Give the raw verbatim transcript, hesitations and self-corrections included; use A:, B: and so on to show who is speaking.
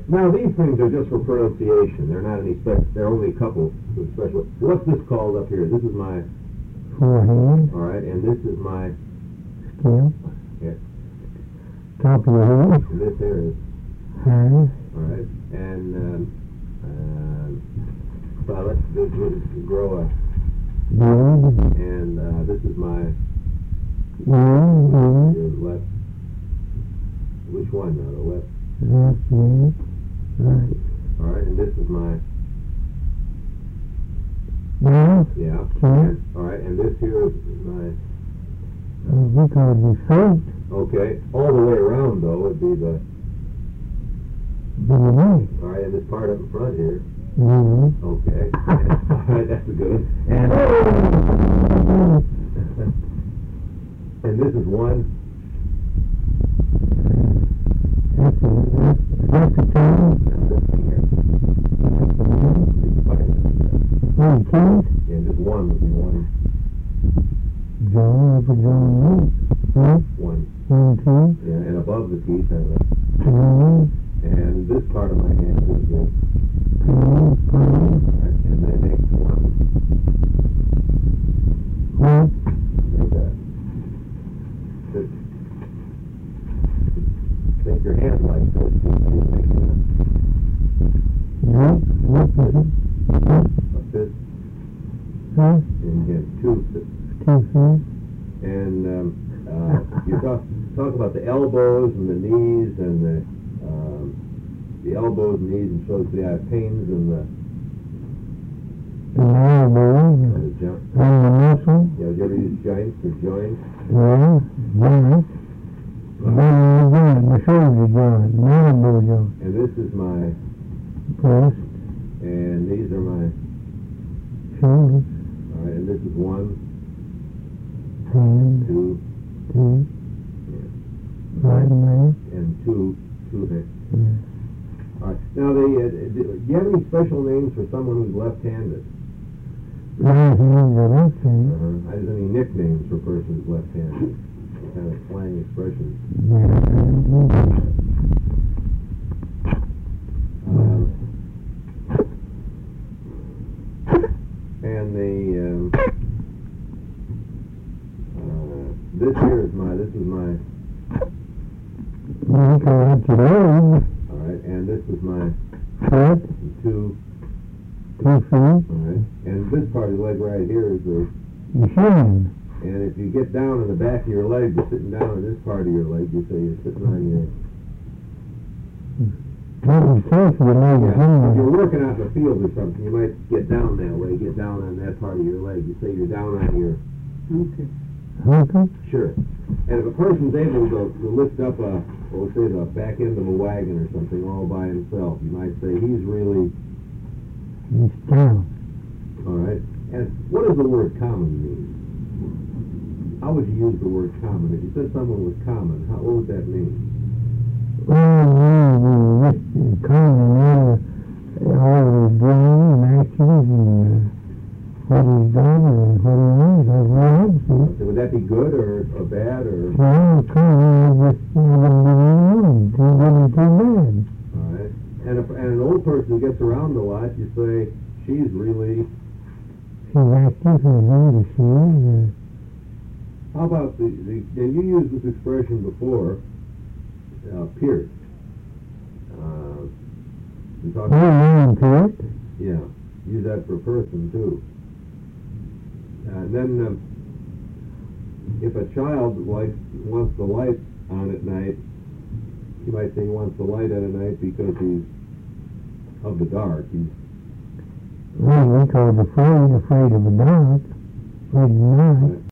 A: Now these things are just for pronunciation. They're not any special. They're only a couple of special. What's this called up here? This is my
B: forehead.
A: All right, and this is my
B: Scalp.
A: Yeah.
B: Top of your head.
A: And this here is
B: Eyes.
A: all right, and um, um, well, let's this is grow a
B: Beard.
A: and uh, this is my
B: Ear.
A: your left. Which one now? The left.
B: Left ear. Right.
A: All right, and this is my
B: Mouth.
A: yeah.
B: Okay.
A: And, all right, and this here is my
B: Uh, we call it the throat.
A: okay. All the way around though would be the
B: The neck.
A: all right, and this part up in front here.
B: Mm-hmm.
A: Okay. All right, that's a good one. And and this is one.
B: That's the, that's, that's the tongue.
A: And this thing here.
B: One teeth.
A: Yeah, just one would be one.
B: Jaw, upper jaw, nose. Right?
A: One.
B: One tooth.
A: Yeah, and above the teeth are the
B: Nose.
A: and this part of my hand is the
B: Palm. Palm.
A: and they make one
B: What?
A: like that. Just think your hand like this. You make
B: Nope. What is it?
A: a fist
B: Huh?
A: and you have two fists.
B: Two feet.
A: And um, uh, you talk talk about the elbows and the knees and the um, the elbows and knees and shows the uh, pains and the
B: The elbow.
A: and the joint.
B: And the muscle.
A: Yeah, did you ever use joints or joints?
B: Yeah. Joint. Then the joint. The shoulder joint. The elbow joint.
A: And this is my
B: Breast.
A: and these are my
B: Shoulders.
A: all right, and this is one,
B: Hand.
A: two,
B: Two. Right leg.
A: and two, two hands.
B: Yeah.
A: All right. Now, they, uh, do do you have any special names for someone who's left-handed?
B: Right hand to left hand.
A: Uh-huh. Is any nicknames for a person who's left-handed? Some kind of slang expressions.
B: Yeah.
A: Um, and the um, uh, this here is my this is my
B: You can let your leg.
A: all right, and this is my
B: Foot.
A: two
B: Two feet.
A: all right, and this part of the leg right here is the
B: Your shin.
A: and if you get down in the back of your leg, you're sitting down on this part of your leg. You say you're sitting on your
B: What you say for the leg is
A: yeah. If you're
B: in
A: working out in the field or something, you might get down that way. Get down on that part of your leg. You say you're down on your
B: there. Okay.
A: Sure. And if a person's able to, to lift up a, well, say the back end of a wagon or something all by himself, you might say he's really,
B: He's down.
A: all right. And what does the word common mean? How would you use the word common? If you said someone was common, how, what would that mean?
B: Well, yeah, just common all his dreams and actions and uh, what he's done and what he knows. That's what I would say.
A: So would that be good or, or bad or?
B: Well, common is just haven't been around. Too good and too bad.
A: All right. And, if, and an old person who gets around a lot, you say she's really.
B: She's active and good as she is.
A: How about the, the and you used this expression before, uh, pierced. Uh, you talk
B: Uh, well, to it.
A: yeah, use that for a person too. Uh, and then um, if a child likes wants the light on at night, you might say he wants the light on at night because he's of the dark. He's
B: Well, we call it afraid, afraid of the dark, afraid of the night.
A: uh,